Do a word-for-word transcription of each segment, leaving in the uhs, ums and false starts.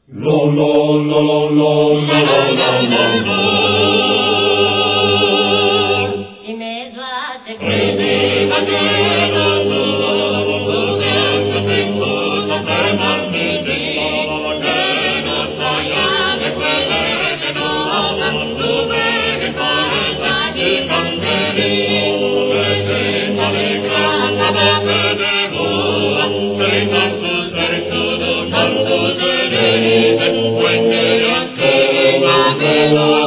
Lo, lo, lo, lo, lo, lo, lo, lo, lo. In mezzo a te crisi, ma c'è la tua, tu che tempo sta fermarmi lì, che non sai che quelle che non tu vedi come sta di candeli, presenta le canna da vedevo, sei tanto sterzo, tanto tenere, quindi a te la vedo.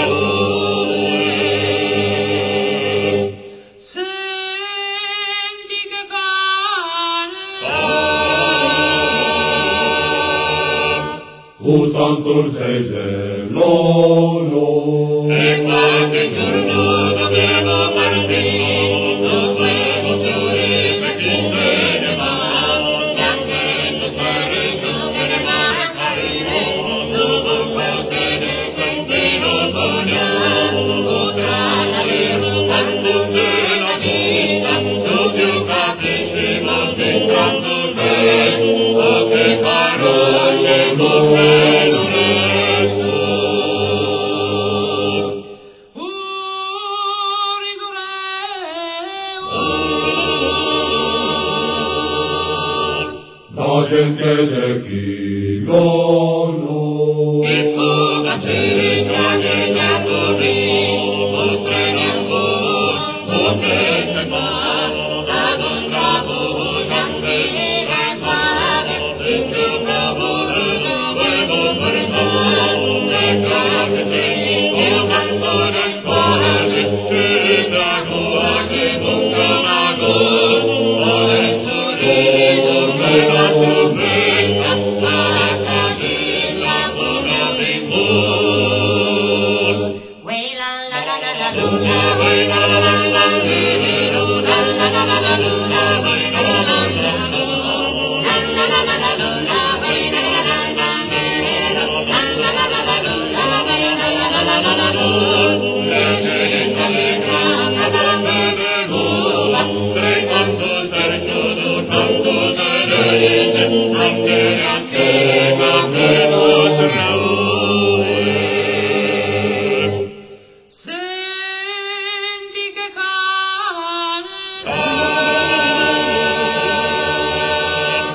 O Santul Seze, lo, lo. E qualche giorno dobbiamo partire, dobbiamo fiori per chi se ne va, sempre fare ciò che ne va a carire, dopo queste ne sentino sogno, potrà davvero quando c'è la vita, tu più capisci molto intanto te, poche parole tu La gente de chi, lo, lo. e poca città che già corri, oltre l'ambo, oltre il mare, ad un capo, sempre a fare, il tuo favore dovevo fermare, e capite, io canto da scuola, se da goa che bunga mago, adesso rido me la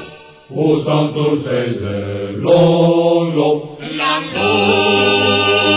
O Santul Seze, lo, lo. la